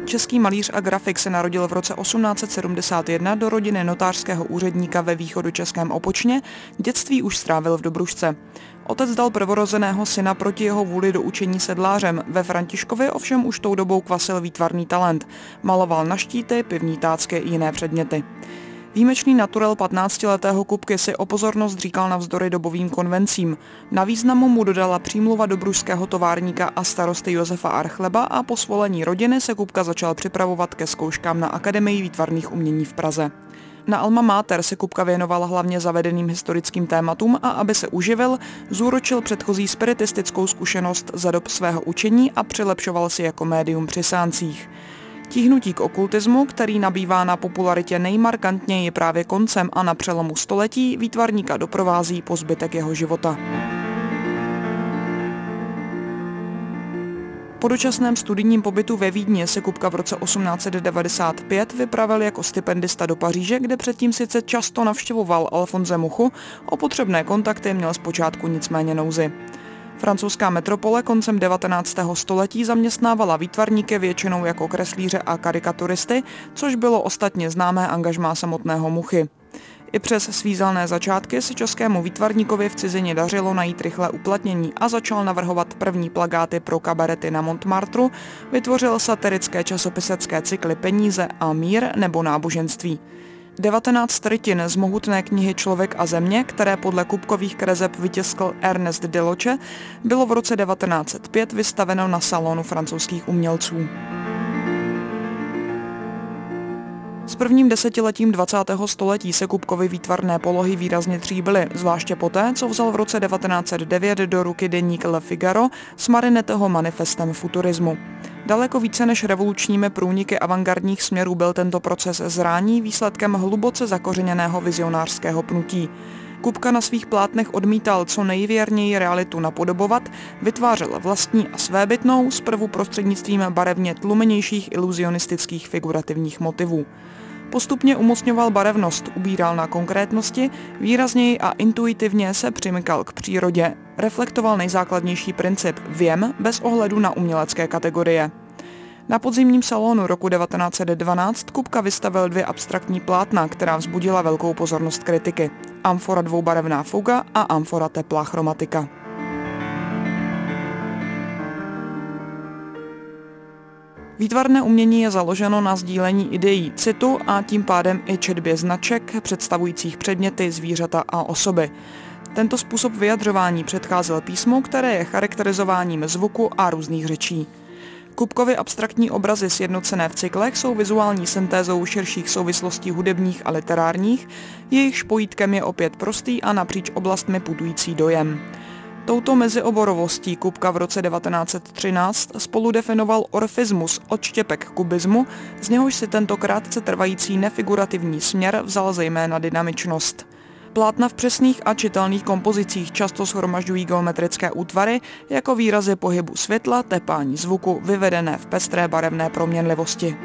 Český malíř a grafik se narodil v roce 1871 do rodiny notářského úředníka ve východočeském Opočně, dětství už strávil v Dobrušce. Otec dal prvorozeného syna proti jeho vůli do učení sedlářem, ve Františkově ovšem už tou dobou kvasil výtvarný talent. Maloval na štíty, pivní tácky i jiné předměty. Výjimečný naturel 15letého Kupky si o pozornost říkal navzdory dobovým konvencím. Na významu mu dodala přímluva dobrušského továrníka a starosty Josefa Archleba a po svolení rodiny se Kupka začal připravovat ke zkouškám na Akademii výtvarných umění v Praze. Na Alma Mater se Kupka věnoval hlavně zavedeným historickým tématům a aby se uživil, zúročil předchozí spiritistickou zkušenost za dob svého učení a přilepšoval si jako médium při seancích. Tíhnutí k okultismu, který nabývá na popularitě nejmarkantněji právě koncem a na přelomu století, výtvarníka doprovází po zbytek jeho života. Po dočasném studijním pobytu ve Vídni se Kupka v roce 1895 vypravil jako stipendista do Paříže, kde předtím sice často navštěvoval Alfonse Muchu, o potřebné kontakty měl zpočátku nicméně nouzi. Francouzská metropole koncem 19. století zaměstnávala výtvarníky většinou jako kreslíře a karikaturisty, což bylo ostatně známé angažmá samotného Muchy. I přes svízelné začátky se českému výtvarníkovi v cizině dařilo najít rychlé uplatnění a začal navrhovat první plakáty pro kabarety na Montmartru, vytvořil satirické časopisecké cykly Peníze a mír nebo náboženství. 19 rytin z mohutné knihy Člověk a země, které podle Kupkových kreseb vytiskl Ernest Deloche, bylo v roce 1905 vystaveno na salonu francouzských umělců. S prvním desetiletím 20. století se Kupkovy výtvarné polohy výrazně tříbily, zvláště poté, co vzal v roce 1909 do ruky deník Le Figaro s Marinetteho manifestem futurismu. Daleko více než revolučními průniky avantgardních směrů byl tento proces zrání výsledkem hluboce zakořeněného vizionářského pnutí. Kupka na svých plátnech odmítal co nejvěrněji realitu napodobovat, vytvářel vlastní a svébytnou, zprvu prostřednictvím barevně tlumenějších iluzionistických figurativních motivů. Postupně umocňoval barevnost, ubíral na konkrétnosti, výrazněji a intuitivně se přimykal k přírodě, reflektoval nejzákladnější princip věm bez ohledu na umělecké kategorie. Na podzimním salonu roku 1912 Kupka vystavil 2 abstraktní plátna, která vzbudila velkou pozornost kritiky. Amfora dvoubarevná fuga a amfora teplá chromatika. Výtvarné umění je založeno na sdílení ideí, citu a tím pádem i četbě značek představujících předměty, zvířata a osoby. Tento způsob vyjadřování předcházel písmu, které je charakterizováním zvuku a různých řečí. Kupkovy abstraktní obrazy sjednocené v cyklech jsou vizuální syntézou širších souvislostí hudebních a literárních, jejichž pojítkem je opět prostý a napříč oblastmi putující dojem. Touto mezioborovostí Kupka v roce 1913 spolu definoval orfismus, odštěpek kubismu, z něhož si tento krátce trvající nefigurativní směr vzal zejména dynamičnost. Plátna v přesných a čitelných kompozicích často shromažďují geometrické útvary jako výrazy pohybu světla, tepání zvuku, vyvedené v pestré barevné proměnlivosti.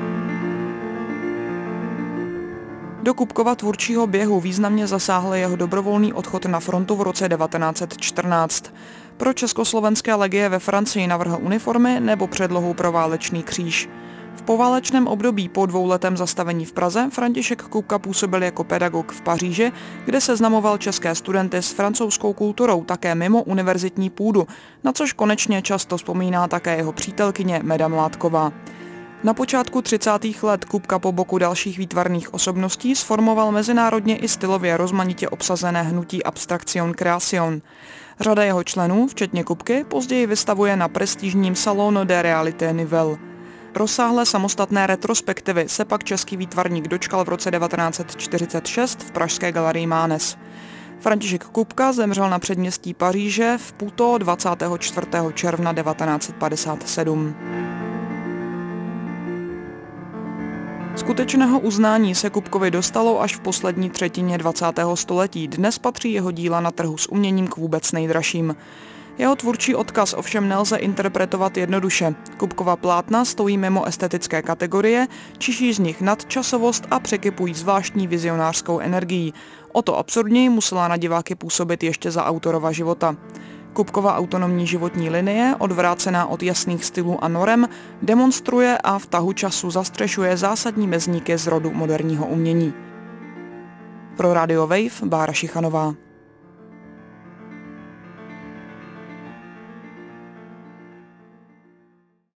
Do Kupkova tvůrčího běhu významně zasáhl jeho dobrovolný odchod na frontu v roce 1914. Pro československé legie ve Francii navrhl uniformy nebo předlohu pro válečný kříž. V poválečném období po 2letém zastavení v Praze František Kupka působil jako pedagog v Paříži, kde seznamoval české studenty s francouzskou kulturou také mimo univerzitní půdu, na což konečně často vzpomíná také jeho přítelkyně Meda Mládková. Na počátku 30. let Kupka po boku dalších výtvarných osobností sformoval mezinárodně i stylově rozmanitě obsazené hnutí Abstraction Création. Řada jeho členů, včetně Kupky, později vystavuje na prestižním Salon de Réalité Nouvelle. Rozsáhlé samostatné retrospektivy se pak český výtvarník dočkal v roce 1946 v pražské galerii Mánes. František Kupka zemřel na předměstí Paříže v Puto 24. června 1957. Skutečného uznání se Kupkovi dostalo až v poslední třetině 20. století. Dnes patří jeho díla na trhu s uměním k vůbec nejdražším. Jeho tvůrčí odkaz ovšem nelze interpretovat jednoduše. Kupkova plátna stojí mimo estetické kategorie, čiší z nich nadčasovost a překypují zvláštní vizionářskou energií. O to absurdněji musela na diváky působit ještě za autorova života. Kupkova autonomní životní linie, odvrácená od jasných stylů a norem, demonstruje a v tahu času zastřešuje zásadní mezníky z rodu moderního umění. Pro Radio Wave Bára Šichanová.